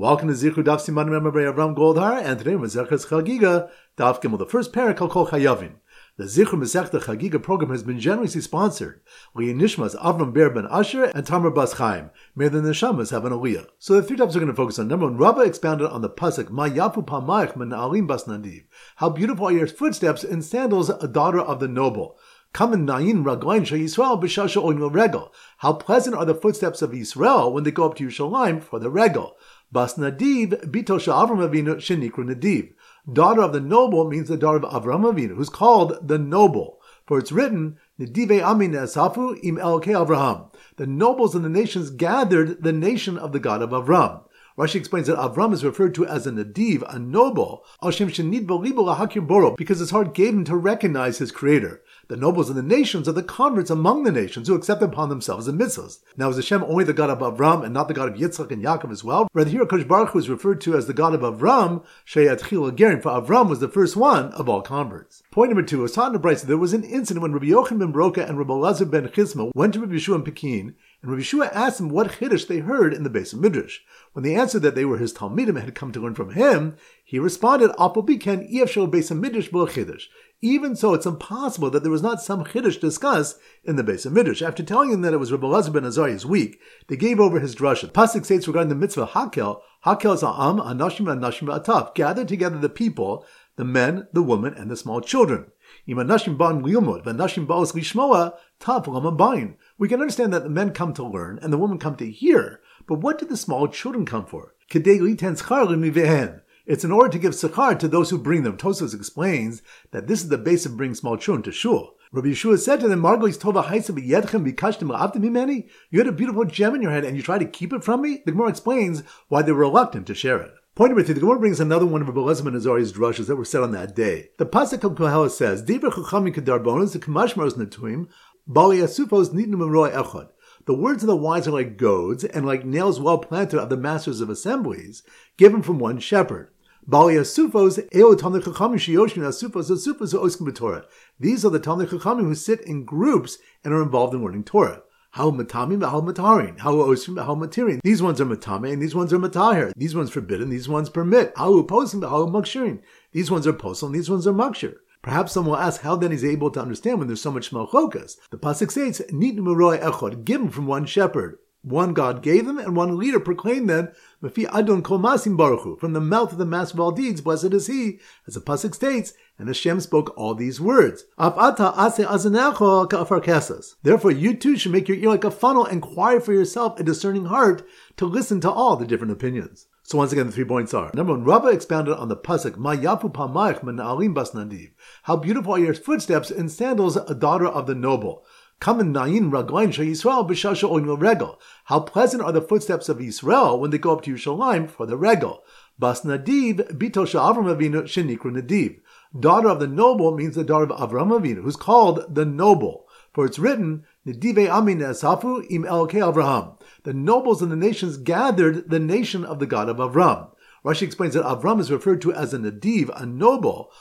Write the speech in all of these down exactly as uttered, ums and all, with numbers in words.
Welcome to Zichru Daf Siman Member by Avram Goldhar, and today we're Zechus Chagiga Daf Gimel, the first parak Kol Kol Chayavim. The Zichru Masechta Chagiga program has been generously sponsored. Li Nishmas Avram Ber Ben Asher and Tamar Bas Chaim. May the neshamas have an aliyah. So the three topics we're going to focus on. Number one, Rabbah expounded on the pasuk Ma Yafu Pamayich Men Na'alim Bas Nadiv. How beautiful are your footsteps in sandals, a daughter of the noble. Kamen Nayin Raglain Shal Yisrael B'Shasha Oin Regel. How pleasant are the footsteps of Yisrael when they go up to Yerushalayim for the regel. Bas Nadiv Bito Shal Avram Avinu Shenikru Nadiv. Daughter of the noble means the daughter of Avram Avinu, who's called the noble. For it's written, Nadive Amin Esafu Im Elokei Avraham. The nobles of the nations gathered the nation of the God of Avram. Rashi explains that Avram is referred to as a nadiv, a noble, because his heart gave him to recognize his creator. The nobles of the nations are the converts among the nations who accept upon themselves the mitzvahs. Now, is Hashem only the God of Avram and not the God of Yitzchak and Yaakov as well? Rather, here Kosh Baruch Hu is referred to as the God of Avram, Sheyatchil Gerim, for Avram was the first one of all converts. Point number two, as taught in the Brisa, there was an incident when Rabbi Yochanan ben Broka and Rabbi Elazar ben Chisma went to Rabbi Yeshua in Pekin, and Rabbi Yeshua asked them what chiddush they heard in the Beis Midrash. When they answered that they were his talmidim and had come to learn from him, he responded, "Apobiken iyavshel Beis Midrash bo chiddush." Even so, it's impossible that there was not some chiddush discussed in the Beis Midrash. After telling them that it was Rabbi Elazar ben Azariah's week, they gave over his drasha. The pasuk states regarding the mitzvah hakel, hakel is ha'am, anashim, anashim, ataf. Gather together the people, the men, the women, and the small children. We can understand that the men come to learn and the women come to hear, but what did the small children come for? It's in order to give sechar to those who bring them. Tosfos explains that this is the base of bringing small children to shul. Rabbi Yeshua said to them, you had a beautiful gem in your head and you tried to keep it from me? The Gemara explains why they were reluctant to share it. Point number three, the Gemara brings another one of Rabbi Elazar ben Azariah's drushes that were said on that day. The pasuk of Kohelet says, "Divrei chachamim kedarbonos, the kamashmaros netuim, bali asufos nidnu memroi echad." The words of the wise are like goads and like nails well planted of the masters of assemblies, given from one shepherd. Bali asufos eo talmid chachamim sheyoshin asufos asufos oskim b'Torah. These are the talmid chachamim who sit in groups and are involved in learning Torah. How matamim, how matarin, how osrim, how matirin. These ones are matame and these ones are matahir. These ones forbidden, these ones permit. How posim, how makshirin. These ones are posel and these ones are makshir. Perhaps someone will ask how then he's able to understand when there's so much malchokas. The pasuk states, "Nitnu meroi echad," given from one shepherd. One God gave them, and one leader proclaimed them, "Mefi Adon Kol Masim Baruch Hu," from the mouth of the master of all deeds, blessed is he, as the pasuk states, and Hashem spoke all these words. Af ata ase azanecho ka'afar kesas. Therefore, you too should make your ear like a funnel and quiet for yourself a discerning heart to listen to all the different opinions. So once again, the three points are: number one, Rabbah expounded on the pasuk Ma Yafu Pamayich Men Na'alim Bas Nadiv. How beautiful are your footsteps in sandals, a daughter of the noble. Kamen Nayin Raglain Shal Yisrael B'Shasha Oin Regel. How pleasant are the footsteps of Yisrael when they go up to Yerushalayim for the regel. Bas Nadiv Bito Shal Avram Avinu Shenikru Nadiv. Daughter of the noble means the daughter of Avram Avinu, who's called the noble. For it's written, Nadive Amin Esafu Im Elokei Avraham. The nobles of the nations gathered the nation of the God of Avram. Rashi explains that Avram is referred to as a nadiv, a noble,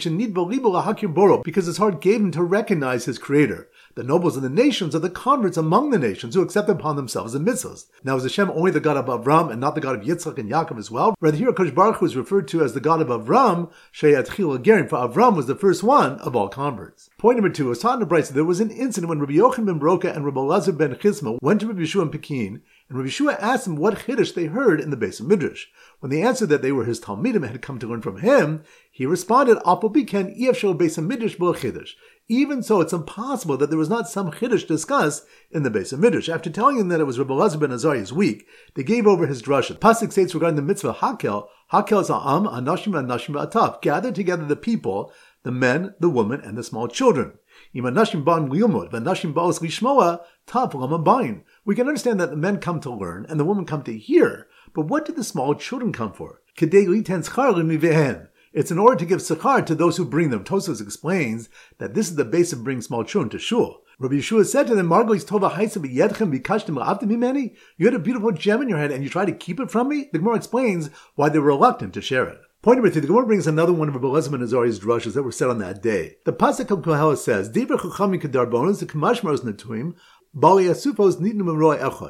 because his heart gave him to recognize his creator. The nobles of the nations are the converts among the nations who accept upon themselves the mitzvahs. Now, is Hashem only the God of Avram and not the God of Yitzchak and Yaakov as well? Rather, here Kosh Baruch Hu is referred to as the God of Avram, Sheyatchil Gerim, for Avram was the first one of all converts. Point number two, as taught in the Brisa, there was an incident when Rabbi Yochanan ben Broka and Rabbi Elazar ben Chisma went to Rabbi Yeshua in Pekin, and Rabbi Yeshua asked them what chiddush they heard in the Beis Midrash. When they answered that they were his talmidim and had come to learn from him, he responded, "Apobiken iyavshel Beis Midrash bo chiddush." Even so, it's impossible that there was not some chiddush discussed in the Beis Midrash. After telling them that it was Rabbi Elazar ben Azariah's week, they gave over his drasha. The pasuk states regarding the mitzvah hakel, hakel is ha'am, anashim, anashim, ataf. Gather together the people, the men, the women, and the small children. We can understand that the men come to learn and the women come to hear, but what did the small children come for? It's in order to give sechar to those who bring them. Tosfos explains that this is the base of bringing small children to shul. Rabbi Yeshua said to them, you had a beautiful gem in your head and you tried to keep it from me? The Gemara explains why they were reluctant to share it. Point number three, the Gemara brings another one of Rabbi Elazar ben Azariah's drushes that were said on that day. The pasuk of Kohelet says, "Divrei chachamim kedarbonos, the kamashmaros netuim, bali asufos nidnu memroi echad."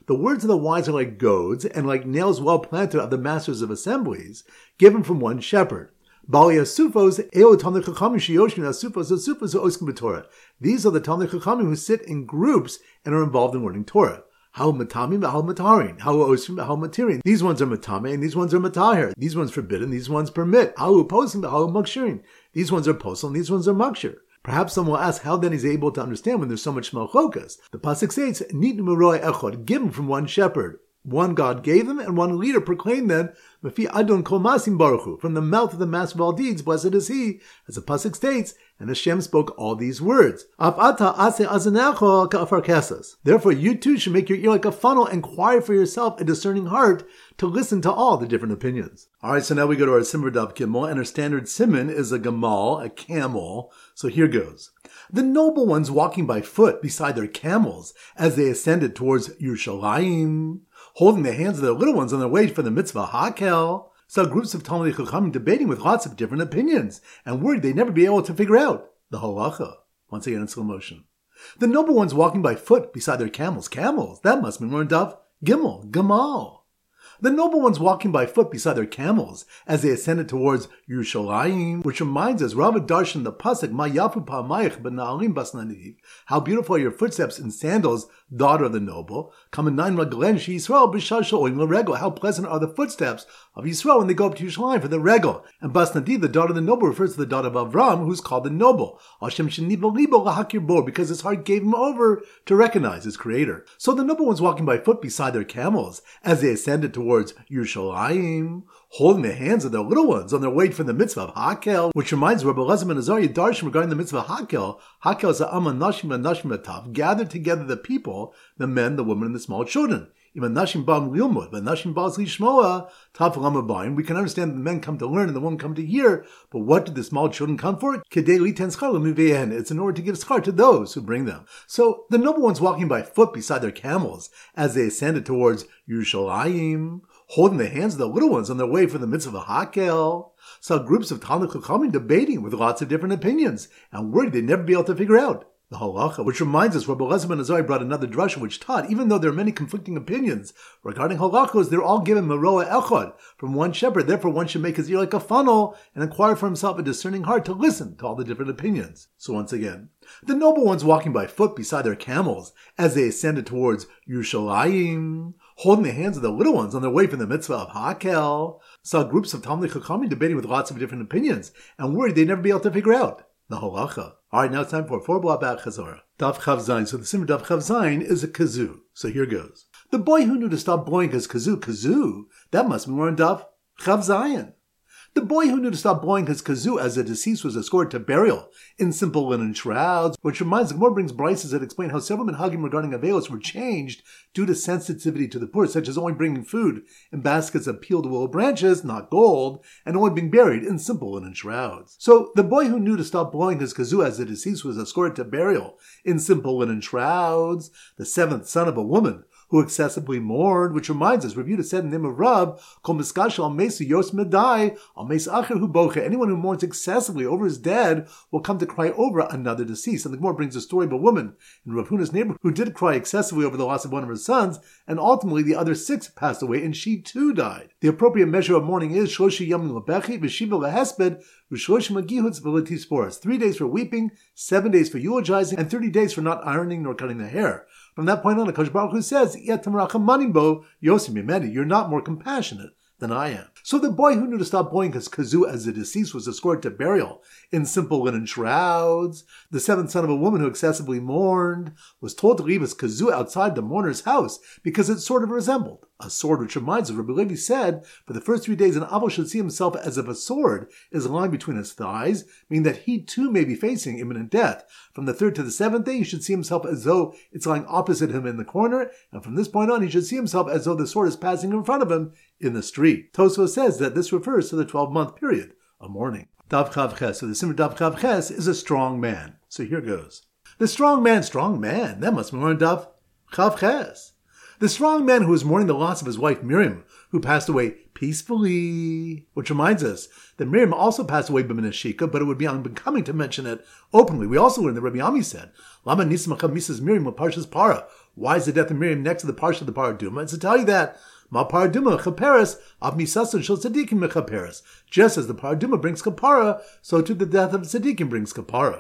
The words of the wise are like goads, and like nails well planted of the masters of assemblies, given from one shepherd. Bali Asufos, Eo Talmid Chachamim Sheyoshin Asufos Asufos Oskim b'Torah. These are the Talmid Chachamim who sit in groups and are involved in learning Torah. How matamim, how matarin, how osrim, how matirin. These ones are matame and these ones are matahir. These ones forbidden, these ones permit. How posim, how makshirin. These ones are posel and these ones are makshir. Perhaps someone will ask how then he's able to understand when there's so much malchokas. The pasuk says, "Nitnu meroi echad," given from one shepherd. One God gave them, and one leader proclaimed them, "Mefi Adon Kol Masim Baruch Hu," from the mouth of the master of all deeds, blessed is he, as the pasuk states, and Hashem spoke all these words. Af ata ase azanecho ka'afar kesas. Therefore, you too should make your ear like a funnel and quiet for yourself a discerning heart to listen to all the different opinions. All right, so now we go to our Simmer Daf Gimel, and our standard simon is a gamal, a camel. So here goes. The noble ones walking by foot beside their camels as they ascended towards Yerushalayim, holding the hands of their little ones on their way for the mitzvah Hakel, saw groups of Talmidei Chachamim debating with lots of different opinions and worried they'd never be able to figure out the halacha. Once again in slow motion. The noble ones walking by foot beside their camels. Camels, that must be more in Daf Gimel, Gamal. The noble ones walking by foot beside their camels as they ascended towards Yerushalayim, which reminds us, Rav Darshan the pasuk, Ma yafu pa'amayich b'na'alim basnaniv, how beautiful are your footsteps in sandals, daughter of the noble. Kamenayin raglen she Yisrael b'shar she'olim l'regel, how pleasant are the footsteps of Yisrael when they go up to Yerushalayim for the regel. And Basnadiv, the daughter of the noble, refers to the daughter of Avram, who's called the noble. Hashem sheniva libo lahakir bo, because his heart gave him over to recognize his creator. So the noble ones walking by foot beside their camels as they ascended towards towards Yerushalayim, holding the hands of their little ones on their way for the mitzvah of Hakel, which reminds Rabbi Elazar ben Azariah Darshan regarding the mitzvah of Hakel. Hakel is the Amma Nashim and Nashim Atav, gathered together the people, the men, the women, and the small children. Even Nashim Ba'am Lilmud, but Nashim Ba'as Lishmoa, Tav Lamabayim. We can understand that the men come to learn and the women come to hear, but what did the small children come for? Kedei Liten Schar L'Mivehen. It's in order to give schar to those who bring them. So the noble ones walking by foot beside their camels as they ascended towards Yerushalayim, holding the hands of the little ones on their way for the mitzvah of Hakel, saw groups of Talmidei Chachamim debating with lots of different opinions and worried they'd never be able to figure out the halacha, which reminds us, Rabbi Elazar ben Azariah brought another drasha which taught, even though there are many conflicting opinions regarding halachos, they're all given meroa echad, from one shepherd. Therefore, one should make his ear like a funnel and acquire for himself a discerning heart to listen to all the different opinions. So once again, the noble ones walking by foot beside their camels as they ascended towards Yerushalayim, holding the hands of the little ones on their way from the mitzvah of Hakel, saw groups of Talmidei Chachamim debating with lots of different opinions and worried they'd never be able to figure out the halacha. All right, now it's time for four block back chazorah. Daf Chav Zayin. So the simmer Daf Chav Zayin is a kazoo. So here goes. The boy who knew to stop blowing his kazoo, kazoo, that must be more in Daf Chav Zayin. The boy who knew to stop blowing his kazoo as the deceased was escorted to burial in simple linen shrouds, which reminds, the Gemara brings brises that explain how several minhagim regarding avelos were changed due to sensitivity to the poor, such as only bringing food in baskets of peeled willow branches, not gold, and only being buried in simple linen shrouds. So the boy who knew to stop blowing his kazoo as the deceased was escorted to burial in simple linen shrouds, the seventh son of a woman who excessively mourned, which reminds us, reviewed a said in the name of Rab, Kol miskasha al mesu yos medai, al mes acher hu bocha. Anyone who mourns excessively over his dead will come to cry over another deceased. And the Gemara brings a story of a woman in Rav Huna's neighborhood who did cry excessively over the loss of one of her sons, and ultimately the other six passed away, and she too died. The appropriate measure of mourning is shloshi yamim lebechi v'shiva lehesped v'shloshim agihutz v'letisporas. Three days for weeping, seven days for eulogizing, and thirty days for not ironing nor cutting the hair. From that point on, HaKadosh Baruch Hu says, you're not more compassionate than I am. So the boy who knew to stop blowing his kazoo as the deceased was escorted to burial in simple linen shrouds. The seventh son of a woman who excessively mourned was told to leave his kazoo outside the mourner's house because it sort of resembled a sword, which reminds us, Rabbi Levi said, for the first three days an Abel should see himself as if a sword is lying between his thighs, meaning that he too may be facing imminent death. From the third to the seventh day, he should see himself as though it's lying opposite him in the corner, and from this point on, he should see himself as though the sword is passing in front of him in the street. Tosfos says that this refers to the twelve-month period of mourning. Dav Chav Ches. So the simmer Dav Chav Ches is a strong man. So here goes. The strong man, strong man. That must be more in Dav Chav Ches. The strong man who was mourning the loss of his wife Miriam, who passed away peacefully. Which reminds us that Miriam also passed away b'minashika, but it would be unbecoming to mention it openly. We also learned that Rabbi Ami said, Lama nismacha Misas Miriam Parshas Para. Why is the death of Miriam next to the parsha of the Paraduma? It's to tell you that Ma Paraduma chaperes av misason shel tzadikim mechaperes. Just as the Paraduma brings kapara, so too the death of tzadikim brings kapara.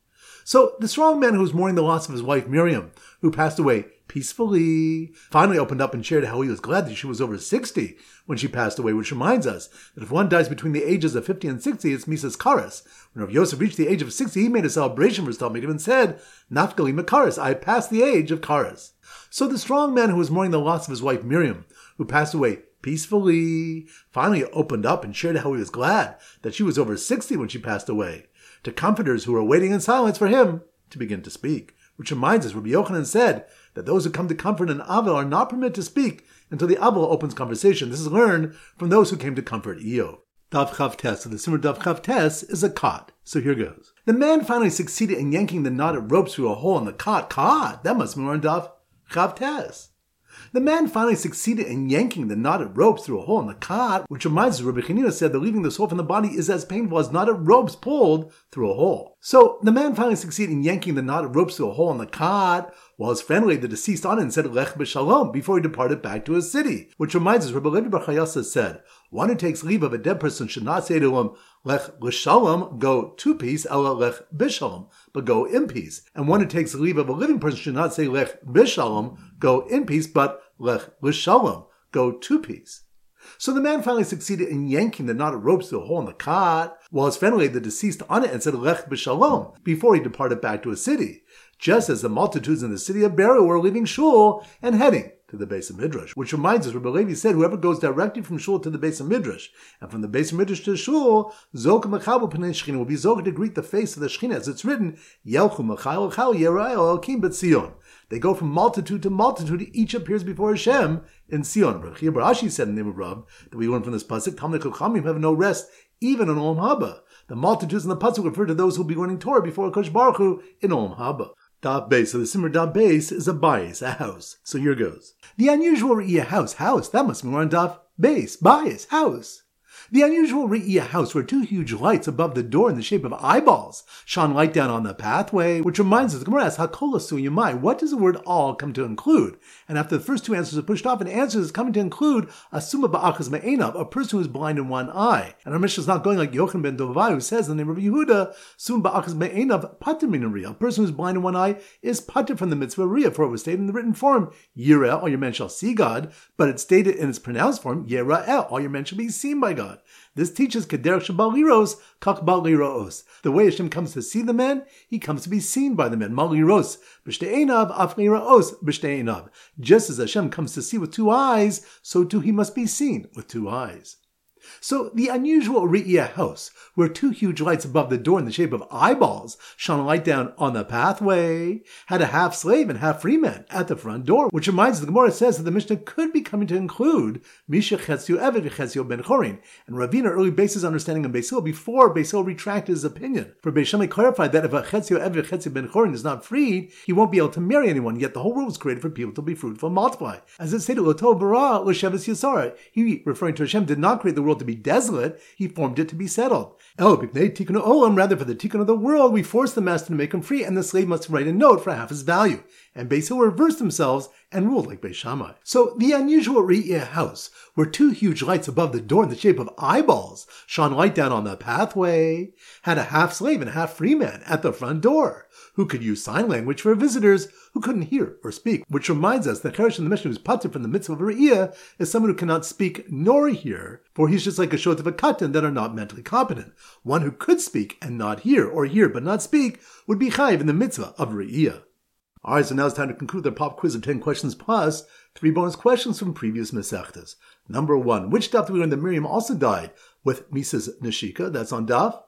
So the strong man who was mourning the loss of his wife Miriam, who passed away peacefully, finally opened up and shared how he was glad that she was over sixty when she passed away, which reminds us that if one dies between the ages of fifty and sixty, it's Misas Karas. When Rav Yosef reached the age of sixty, he made a celebration for his Talmidim and said, Nafgali Makaras, I passed the age of Karas. So the strong man who was mourning the loss of his wife Miriam, who passed away peacefully, finally opened up and shared how he was glad that she was over sixty when she passed away, to comforters who were waiting in silence for him to begin to speak. Which reminds us, Rabbi Yochanan said that those who come to comfort an Avel are not permitted to speak until the Avel opens conversation. This is learned from those who came to comfort Iyov. Dav Chav Tes, so the Simmer Dav Chav Tes is a cot. So here goes. The man finally succeeded in yanking the knotted ropes through a hole in the cot. Cot! That must be more in Dav Chav Tes. The man finally succeeded in yanking the knotted ropes through a hole in the cot, which reminds us, Rabbi Chanina said that leaving the soul from the body is as painful as knotted ropes pulled through a hole. So the man finally succeeded in yanking the knotted ropes through a hole in the cot, while his friend laid the deceased on it and said Lech b'shalom before he departed back to his city. Which reminds us, Rabbi Levi Bar Chayasa said, one who takes leave of a dead person should not say to him, Lech l'shalom, go to peace, ela lech b'shalom, but go in peace. And one who takes leave of a living person should not say Lech b'shalom, go in peace, but Lech l'shalom, go to peace. So the man finally succeeded in yanking the knotted ropes through a hole in the cot, while his friend laid the deceased on it and said Lech b'shalom before he departed back to his city, just as the multitudes in the city of Beryl were leaving Shul and heading to the Beis Midrash. Which reminds us, Rabbi Levi said, whoever goes directly from Shul to the Beis Midrash, and from the Beis Midrash to Shul, Zok Mechal Pnei Shechina, will be Zok to greet the face of the Shechina, as it's written, Yelchu Mechal Chal Yerayel Elokim B'Tzion. They go from multitude to multitude, each appears before Hashem in Sion. Rav Chia Bar Ashi said in the name of Rav, that we learn from this pasuk, Talmidei Chachamim have no rest, even in Olam Haba. The multitudes in the pasuk refer to those who will be learning Torah before Kosh Baruch Hu in Olam Haba. Daf Beis. So the Simmer Daf Beis is a bias, a house. So here goes. The unusual Re'iyah house, house, that must be more on Daf Beis, bias, house. The unusual Re'iyah house where two huge lights above the door in the shape of eyeballs shone light down on the pathway, which reminds us, the Gemara asks, Hakola Suyamai, what does the word all come to include? And after the first two answers are pushed off, an answer is coming to include Asuma Ba'achaz Me'enav, a person who is blind in one eye. And our Mishnah is not going like Yochanan ben Dovai, who says in the name of Yehuda, Suma Ba'achaz Me'enav, Pater Min Riyah. A person who is blind in one eye is Pater from the mitzvah Riyah, for it was stated in the written form, Yireh, all your men shall see God, but it's stated in its pronounced form, Yera'eh, all your men shall be seen by God. This teaches Kederech Shabal Liros, Kach Bal Liros. The way Hashem comes to see the men, he comes to be seen by the men. Mal Liros, B'shte'enav, Af Liraos, B'shte'enav. Just as Hashem comes to see with two eyes, so too he must be seen with two eyes. So the unusual Re'iyah house, where two huge lights above the door in the shape of eyeballs shone a light down on the pathway, had a half slave and half free man at the front door, which reminds us, the Gemara says that the Mishnah could be coming to include Misha Chetzio Eved Chetzio Ben Chorin, and Ravina early bases understanding of Beis Hillel before Beis Hillel retracted his opinion. For Beis Shammai clarified that if a Chetzio Eved Chetzio Ben Chorin is not freed, he won't be able to marry anyone, yet the whole world was created for people to be fruitful and multiply. As it stated, Loto Bara L'Sheves Yisara, he, referring to Hashem, did not create the world to be desolate, he formed it to be settled. El B'nei Tikkun Olam, rather for the Tikkun of the world, we force the master to make him free, and the slave must write a note for half his value. And Beis Hillel reversed themselves and ruled like Beis Shammai. So the unusual Re'iyah house, where two huge lights above the door in the shape of eyeballs shone light down on the pathway, had a half slave and half free man at the front door, who could use sign language for visitors who couldn't hear or speak. Which reminds us that Cheresh in the Mishnah, who's patur from the mitzvah of Re'iyah, is someone who cannot speak nor hear, for he's just like a shot of a katan that are not mentally competent. One who could speak and not hear, or hear but not speak, would be chayiv in the mitzvah of Re'iyah. Alright, so now it's time to conclude the pop quiz of ten questions plus three bonus questions from previous Masechtas. Number one, which daf do we learn that Miriam also died with Misas Neshika? That's on daf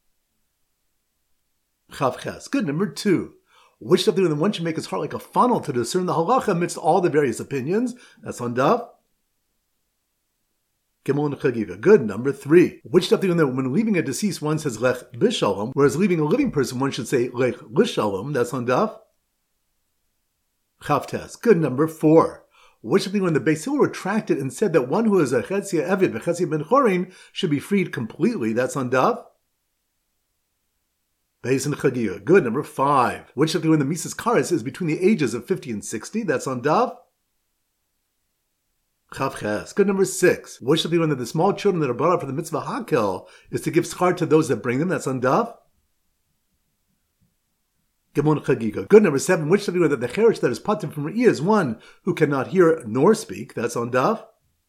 Chav Ches. Good. Number two, which daf do we learn that one should make his heart like a funnel to discern the halacha amidst all the various opinions? That's on daf Gimel and Chagiga. Good. Number three, which daf do we learn that when leaving a deceased one says Lech B'Shalom, whereas leaving a living person one should say Lech L'Shalom? That's on daf Chavtes. Good. Number four, which when the Beis Hillel retracted and said that one who is a Chetzia Eved v'Chetzia Ben Chorin should be freed completely? That's on daf Beis and Chagiga. Good. Number five. Which shall do when the Mises Kares is between the ages of fifty and sixty? That's on Daf. Chav Ches. Good. Number six. Which shall be when the small children that are brought up for the mitzvah Hakel is to give schar to those that bring them? That's on Daf. Gemon Chagiga. Good. Number seven. Which shall be when the cherish that is patim from Re'iyah is one who cannot hear nor speak? That's on Daf.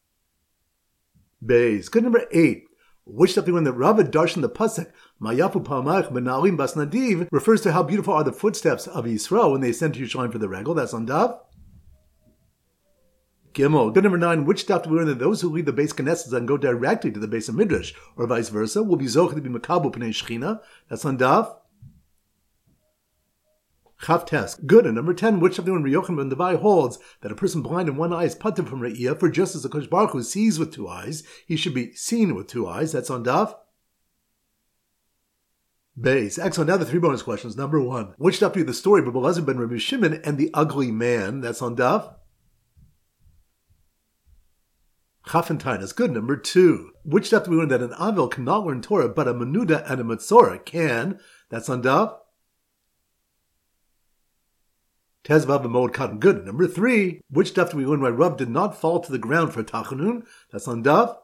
Beis. Good. Number eight. Which shall be when the Rava Darshan the pasuk Mayafu Pa'amach Benalim Bas Nadiv refers to how beautiful are the footsteps of Yisrael when they ascend to Yerushalayim for the regal? That's on Daf. Gimel. Good. Number nine. Which daf do we learn that those who leave the base Knesset and go directly to the base of Midrash, or vice versa, will be zocheh to be makabu p'nei Shechina? That's on Daf. Chav Tes. Good. And number ten. Which daf do we learn Yochanan ben Devai holds that a person blind in one eye is patim from Re'iyah, for just as the Kodesh Baruch Hu sees with two eyes, he should be seen with two eyes. That's on Daf. Beis. Excellent. Now the three bonus questions. Number one. Which daf do the story of Rabbi Elazar ben Rabbi Shimon and the ugly man? That's on Daf. Chaf and Tainas. Good. Number two. Which daf do we learn that an Avil cannot learn Torah, but a Menuda and a Metzora can? That's on Daf. Tezvav Mod Cotton. Good. Number three. Which daf do we learn why Rav did not fall to the ground for Tachanun? That's on Daf.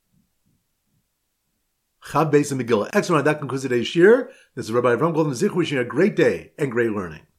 Chav Beis and Megillah. Excellent. That concludes today's shir. This is Rabbi Avram Golden Zich wishing you a great day and great learning.